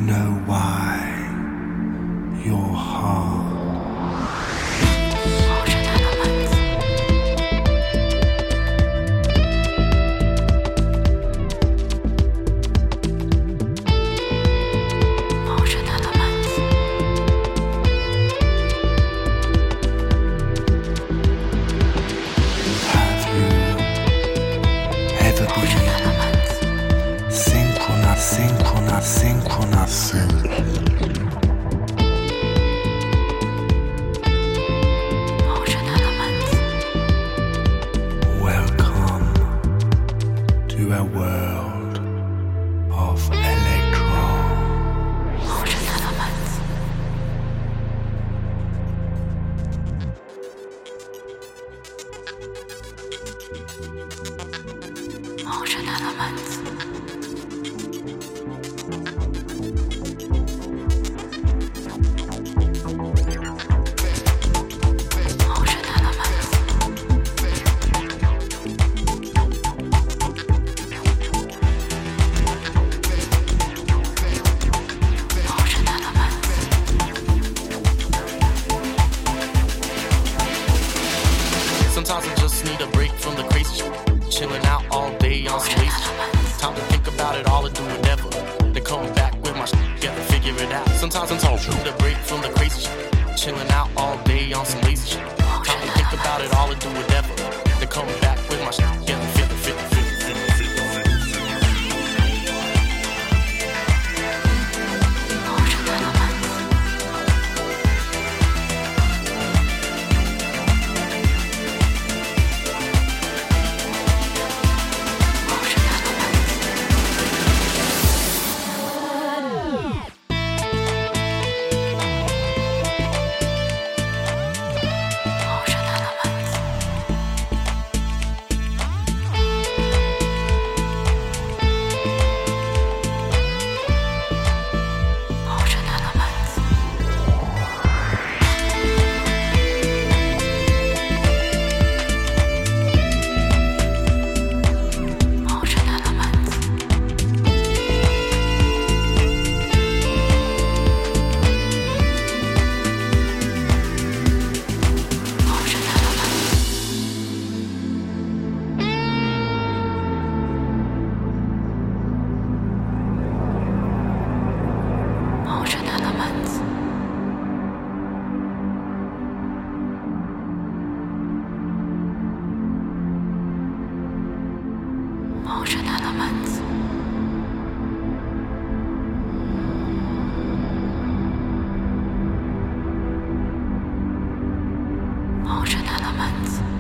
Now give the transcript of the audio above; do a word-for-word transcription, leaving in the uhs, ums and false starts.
know why your heart synchronizing. Welcome to a world of electron. Motion elements. Motion elements. Sometimes I just need a break from the crazy shit. Chilling out all day on some lazy shit. Time to think about it all and do whatever. Then come back with my shit together, figure it out. Sometimes I just need a break from the crazy shit. Chilling out all day on some lazy shit. Time to think about it all and do whatever. Then come back with my shit together, figure, figure, figure. Motion elements. Motion elements.